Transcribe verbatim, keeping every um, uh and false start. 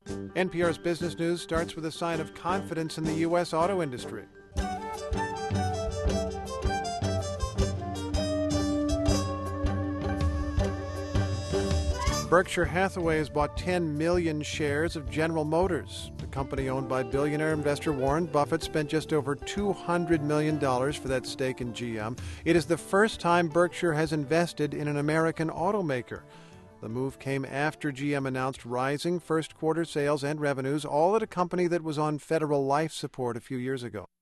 N P R's Business News starts with a sign of confidence in the U S auto industry. Berkshire Hathaway has bought ten million shares of General Motors. The company owned by billionaire investor Warren Buffett spent just over two hundred million dollars for that stake in G M. It is the first time Berkshire has invested in an American automaker. The move came after G M announced rising first quarter sales and revenues, all at a company that was on federal life support a few years ago.